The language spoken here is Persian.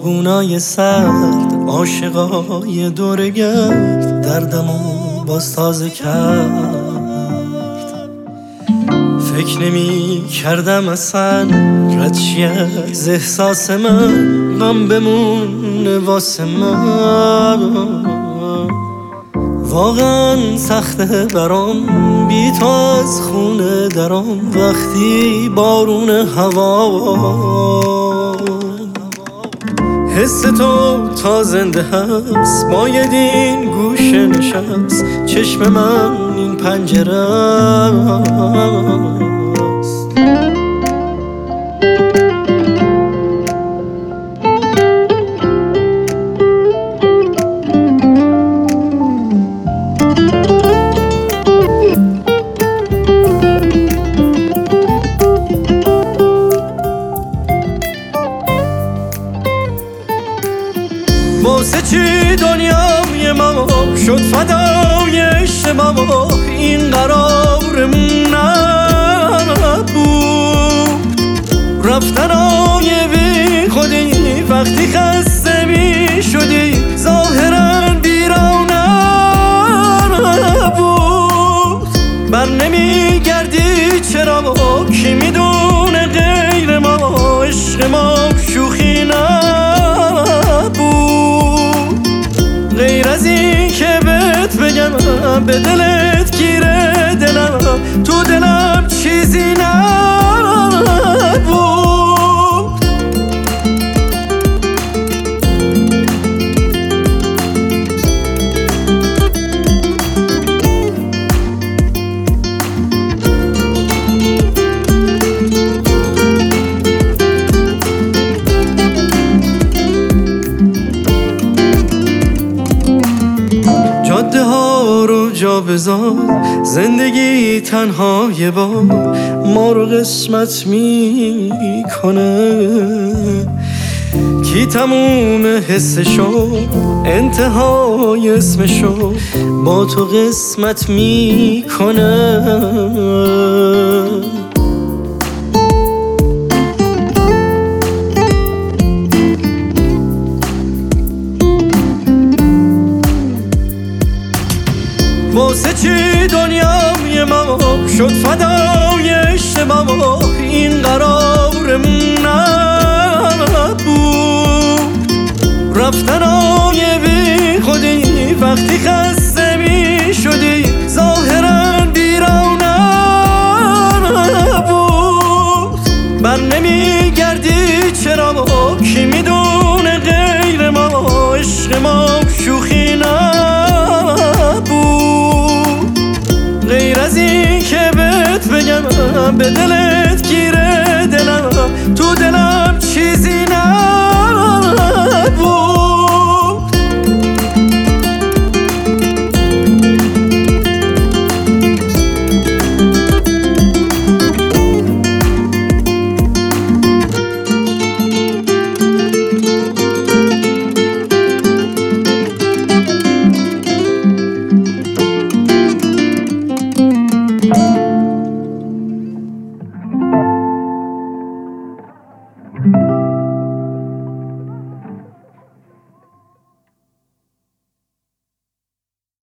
خیابونای سرد، عاشقای دورگرد دردمو باز تازه کرد. فکر نمی کردم اصلا رد چی از احساس من، غم بمونه واسه من. واقعا سخته برام بی تو از خونه درام، وقتی بارون هوا حس تو تا زنده هست، باید این گوشه نشست، چشم من این پنجره است. واسه چی دنیای ما شد فدای عشق ما، این قرارمون نبود. رفتنای بی خودی وقتی خسته می شدی، ظاهرا بیرانه بود. بر نمی گردی چرا، کی میدونه غیر ما عشق ما شوخی غیر از این که بهت بگم به دلت گیره دلم، تو دلم چیزی نبود. جاده ها رو جا بذار، زندگی تنها یه بار ما رو قسمت میکنه. کی تموم حسشو انتهای اسمشو با تو قسمت میکنه. واسه چی دنیای ما شد فدای عشق ما، این قرارمون نبود. رفتنای بی خودی وقتی خسته می شدی، ظاهرا بیرانه بود. بر نمی گردی چرا، کی میدونه غیر ما عشق ما شوخی غیر از این که بهت بگم به دل